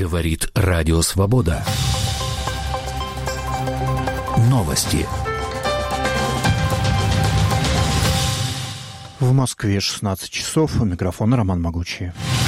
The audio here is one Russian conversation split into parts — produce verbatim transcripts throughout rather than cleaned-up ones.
Говорит Радио Свобода. Новости. В Москве шестнадцать часов. У микрофона Роман Могучий.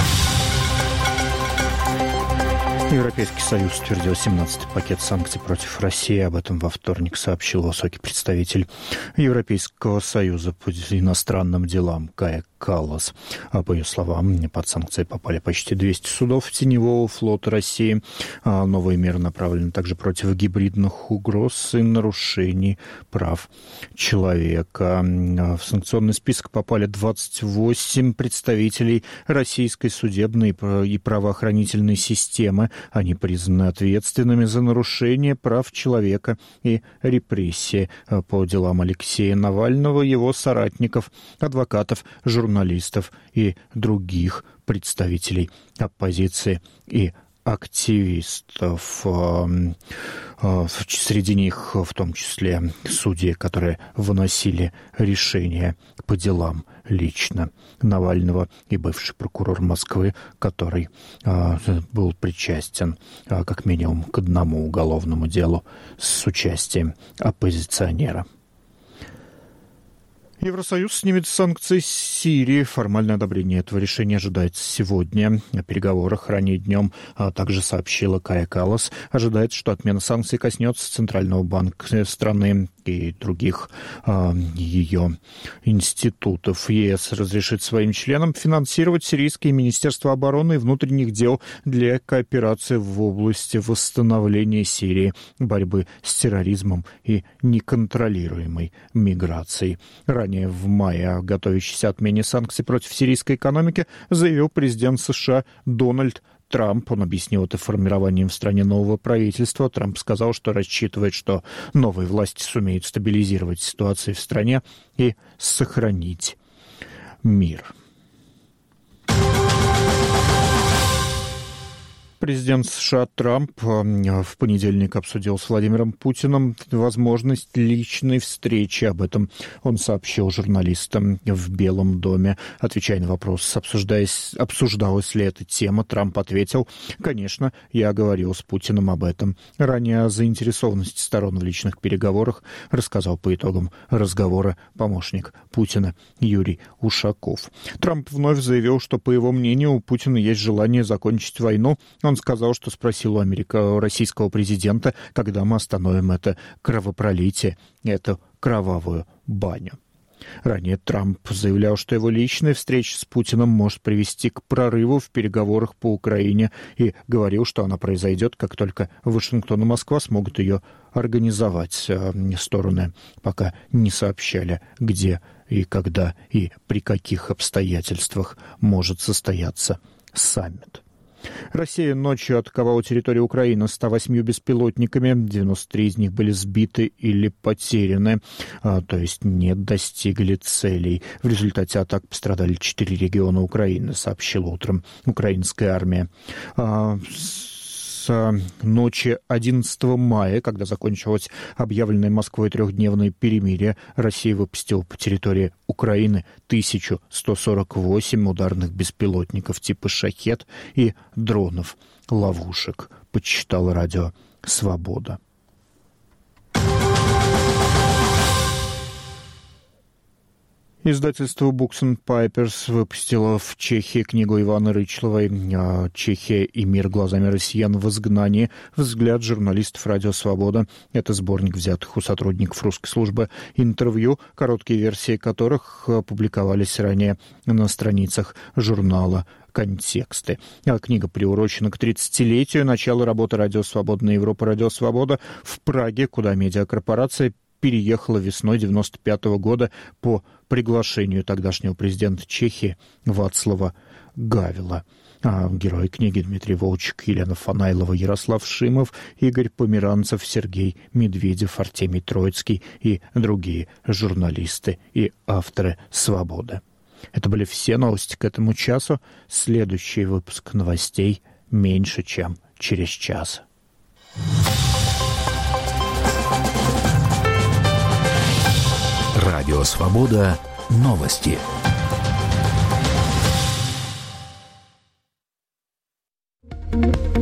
Европейский Союз утвердил семнадцатый пакет санкций против России. Об этом во вторник сообщил высокий представитель Европейского Союза по иностранным делам Кая Каллас. По ее словам, под санкции попали почти двести судов теневого флота России. Новые меры направлены также против гибридных угроз и нарушений прав человека. В санкционный список попали двадцать восемь представителей российской судебной и правоохранительной системы. Они признаны ответственными за нарушение прав человека и репрессии по делам Алексея Навального, его соратников, адвокатов, журналистов и других представителей оппозиции и активистов. Среди них в том числе судьи, которые выносили решения по делам лично Навального, и бывший прокурор Москвы, который был причастен как минимум к одному уголовному делу с участием оппозиционера. Евросоюз снимет санкции с Сирии. Формальное одобрение этого решения ожидается сегодня. О переговорах ранее днем а также сообщила Кая Каллас. Ожидается, что отмена санкций коснется Центрального банка страны и других а, ее институтов. ЕС разрешит своим членам финансировать сирийские министерства обороны и внутренних дел для кооперации в области восстановления Сирии, борьбы с терроризмом и неконтролируемой миграцией. Ранее в мае о готовящейся отмене санкций против сирийской экономики заявил президент США Дональд Трамп. Он объяснил это формированием в стране нового правительства. Трамп сказал, что рассчитывает, что новые власти сумеют стабилизировать ситуацию в стране и сохранить мир. Президент США Трамп в понедельник обсудил с Владимиром Путиным возможность личной встречи. Об этом он сообщил журналистам в Белом доме. Отвечая на вопрос, обсуждалась ли эта тема, Трамп ответил: «Конечно, я говорил с Путиным об этом». Ранее о заинтересованности сторон в личных переговорах рассказал по итогам разговора помощник Путина Юрий Ушаков. Трамп вновь заявил, что, по его мнению, у Путина есть желание закончить войну. Он сказал, что спросил у Америка, российского президента, когда мы остановим это кровопролитие, эту кровавую баню. Ранее Трамп заявлял, что его личная встреча с Путиным может привести к прорыву в переговорах по Украине, и говорил, что она произойдет, как только Вашингтон и Москва смогут ее организовать. Стороны пока не сообщали, где и когда и при каких обстоятельствах может состояться саммит. Россия ночью атаковала территорию Украины ста восьмью беспилотниками. девяносто три из них были сбиты или потеряны, а, то есть не достигли целей. В результате атак пострадали четыре региона Украины, сообщила утром украинская армия. А, с ночи одиннадцатого мая, когда закончилось объявленное Москвой трехдневное перемирие, Россия выпустила по территории Украины тысячу сто сорок восемь ударных беспилотников типа «Шахед» и дронов-ловушек, подсчитало радио «Свобода». Издательство Books and Papers выпустило в Чехии книгу Иваны Рычловой «Чехия и мир глазами россиян в изгнании. Взгляд журналистов Радио Свобода». Это сборник взятых у сотрудников русской службы интервью, короткие версии которых публиковались ранее на страницах журнала «Контексты». Книга приурочена к тридцатилетию начала работы Радио Свобода на Европа Радио Свобода в Праге, куда медиакорпорация переехала весной девяносто пятого года по приглашению тогдашнего президента Чехии Вацлава Гавела. А герои книги: Дмитрий Волчек, Елена Фанайлова, Ярослав Шимов, Игорь Померанцев, Сергей Медведев, Артемий Троицкий и другие журналисты и авторы «Свободы». Это были все новости к этому часу. Следующий выпуск новостей меньше чем через час. Радио Свобода. Новости.